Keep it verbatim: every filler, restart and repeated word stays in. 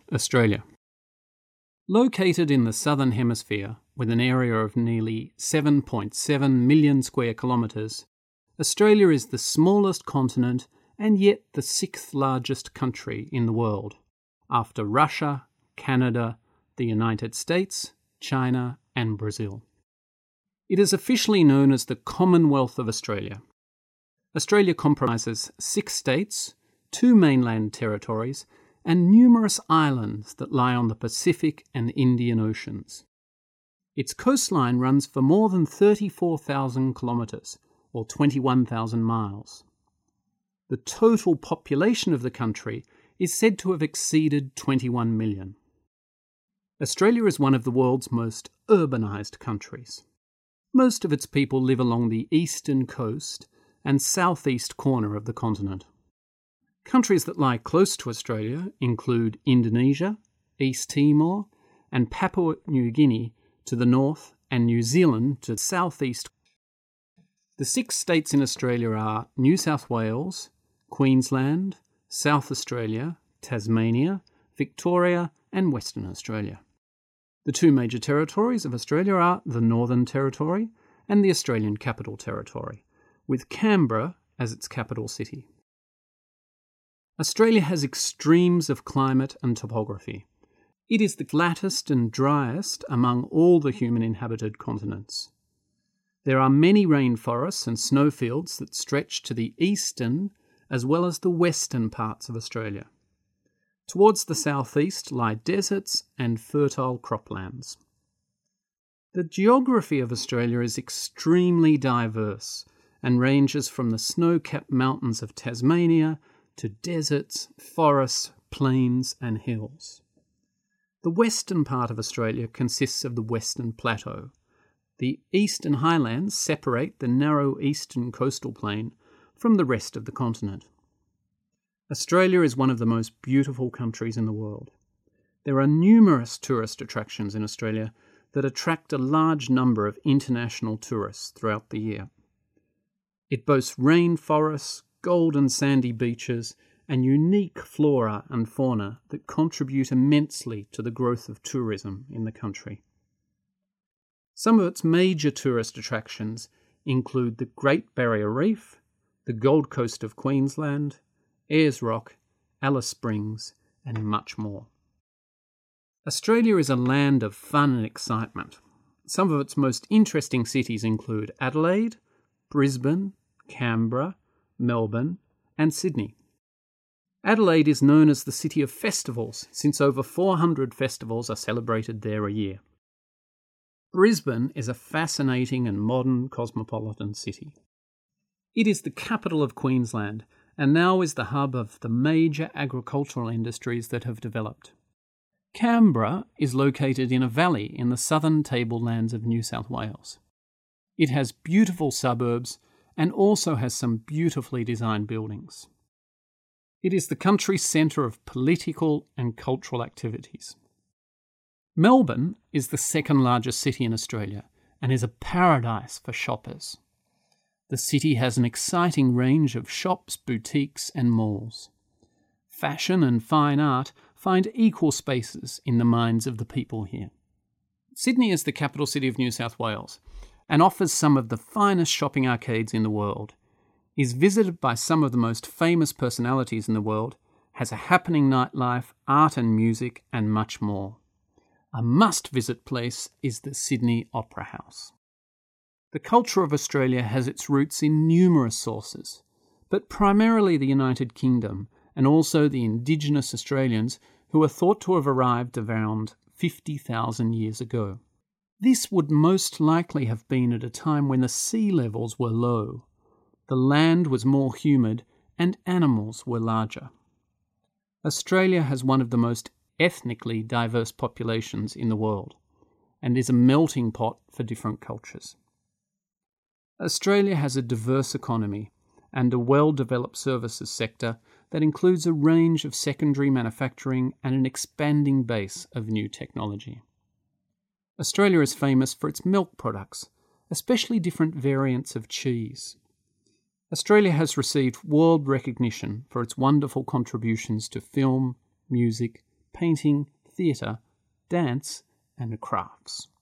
Australia. Located in the southern hemisphere with an area of nearly seven point seven million square kilometres, Australia is the smallest continent and yet the sixth largest country in the world, after Russia, Canada, the United States, China and Brazil. It is officially known as the Commonwealth of Australia. Australia comprises six states, two mainland territories, and numerous islands that lie on the Pacific and Indian Oceans. Its coastline runs for more than thirty-four thousand kilometres, or twenty-one thousand miles. The total population of the country is said to have exceeded twenty-one million. Australia is one of the world's most urbanised countries. Most of its people live along the eastern coast and southeast corner of the continent. Countries that lie close to Australia include Indonesia, East Timor, and Papua New Guinea to the north and New Zealand to the southeast. The six states in Australia are New South Wales, Queensland, South Australia, Tasmania, Victoria, and Western Australia. The two major territories of Australia are the Northern Territory and the Australian Capital Territory, with Canberra as its capital city. Australia has extremes of climate and topography. It is the flattest and driest among all the human-inhabited continents. There are many rainforests and snowfields that stretch to the eastern as well as the western parts of Australia. Towards the southeast lie deserts and fertile croplands. The geography of Australia is extremely diverse and ranges from the snow-capped mountains of Tasmania to deserts, forests, plains and hills. The western part of Australia consists of the Western Plateau. The eastern highlands separate the narrow eastern coastal plain from the rest of the continent. Australia is one of the most beautiful countries in the world. There are numerous tourist attractions in Australia that attract a large number of international tourists throughout the year. It boasts rainforests, golden sandy beaches, and unique flora and fauna that contribute immensely to the growth of tourism in the country. Some of its major tourist attractions include the Great Barrier Reef, the Gold Coast of Queensland, Ayers Rock, Alice Springs, and much more. Australia is a land of fun and excitement. Some of its most interesting cities include Adelaide, Brisbane, Canberra, Melbourne, and Sydney. Adelaide is known as the City of Festivals, since over four hundred festivals are celebrated there a year. Brisbane is a fascinating and modern cosmopolitan city. It is the capital of Queensland and now is the hub of the major agricultural industries that have developed. Canberra is located in a valley in the southern tablelands of New South Wales. It has beautiful suburbs and also has some beautifully designed buildings. It is the country's centre of political and cultural activities. Melbourne is the second largest city in Australia and is a paradise for shoppers. The city has an exciting range of shops, boutiques and malls. Fashion and fine art find equal spaces in the minds of the people here. Sydney is the capital city of New South Wales and offers some of the finest shopping arcades in the world, is visited by some of the most famous personalities in the world, has a happening nightlife, art and music, and much more. A must-visit place is the Sydney Opera House. The culture of Australia has its roots in numerous sources, but primarily the United Kingdom and also the indigenous Australians who are thought to have arrived around fifty thousand years ago. This would most likely have been at a time when the sea levels were low, the land was more humid, and animals were larger. Australia has one of the most ethnically diverse populations in the world and is a melting pot for different cultures. Australia has a diverse economy and a well-developed services sector that includes a range of secondary manufacturing and an expanding base of new technology. Australia is famous for its milk products, especially different variants of cheese. Australia has received world recognition for its wonderful contributions to film, music, painting, theatre, dance, and crafts.